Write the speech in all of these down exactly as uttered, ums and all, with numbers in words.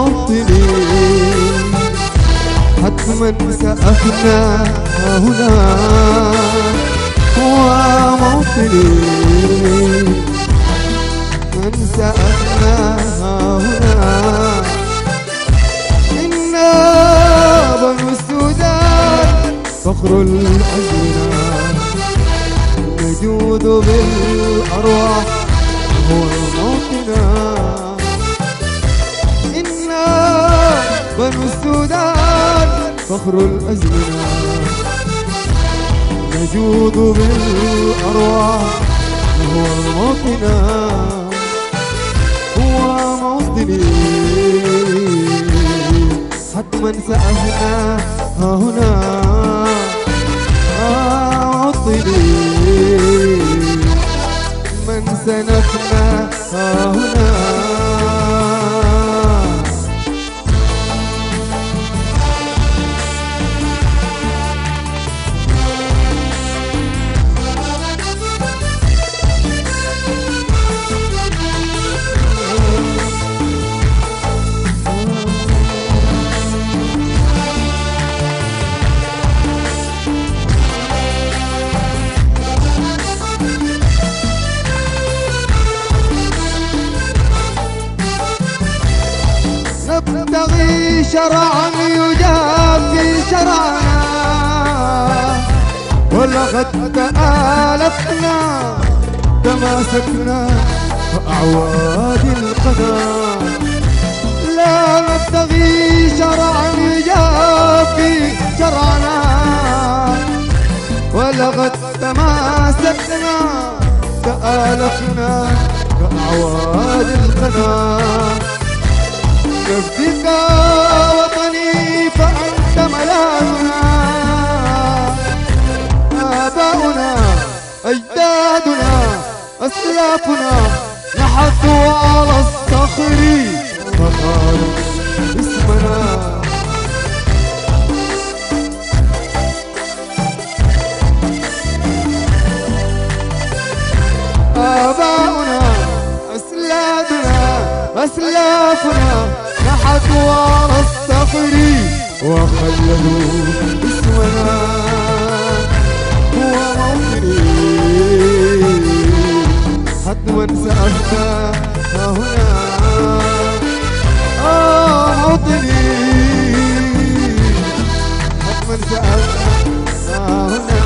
موطني حتما سأفنى هنا هو موطني من سأفنى هنا إنا بنو السودان فخر الأزمنة نجود بالأرواح هو موطنا إنا بنو السودان فخر الأزمنة نجود بالأرواح هو موطنا هو موطني حتما سأفنى ها هنا موطني من سنفنى ها هنا نبتغي شرعا يجافي شرعنا ولقد تآلفنا تماسكنا فأعواد القنا لا نبتغي شرعا يجافي شرعنا ولقد تماسكنا تآلفنا كأعواد القنا نفديك وطني فأنت ملاذنا آباؤنا أجدادنا أسلافنا نحتوا على الصخر فقالوا اسمنا آباؤنا أسلافنا أسلافنا نحتوا على الصخر وخلدوا اسمنا هو موطني حتما سأفنى ها هنا آه موطني حتما سأفنى ها هنا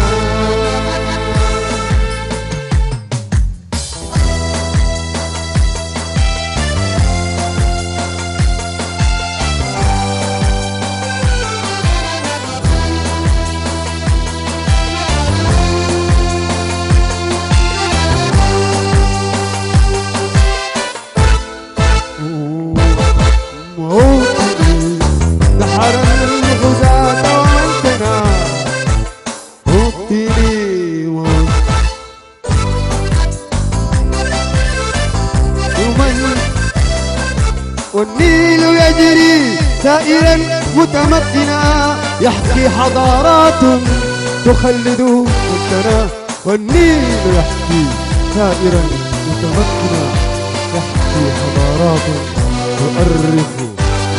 والنيل يجري سائرا متمكنا يحكي حضارات تخلد مجدنا والنيل يحكي سائرا متمكنا يحكي حضارات تؤرخ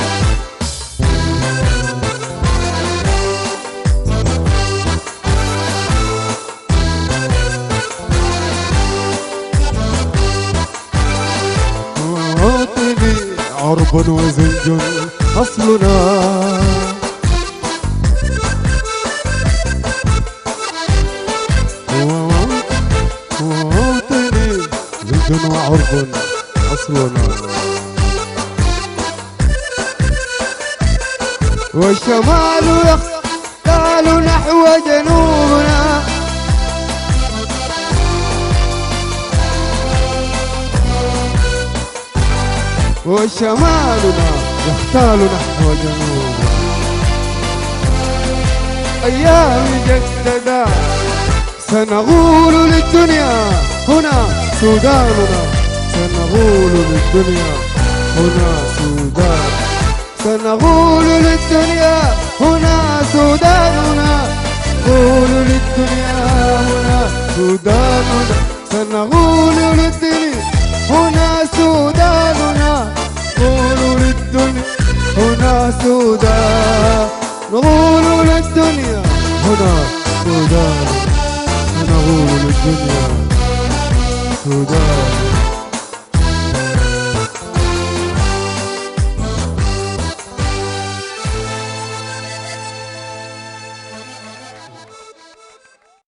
عرب وزنج أصلنا ووطني زنج وعرب أصلنا والشمال يختال نحو جنوبنا وشمالنا يختال نحو جنوبنا أيام جددا سنغول للدنيا هنا سوداننا سنغول للدنيا هنا سودان سنغول للدنيا هنا سوداننا نغول للدنيا هنا سوداننا سنغول للدنيا هنا سوداننا نغول للدنيا سودان نقول للدنيا هنا سودان، نقول للدنيا سودان.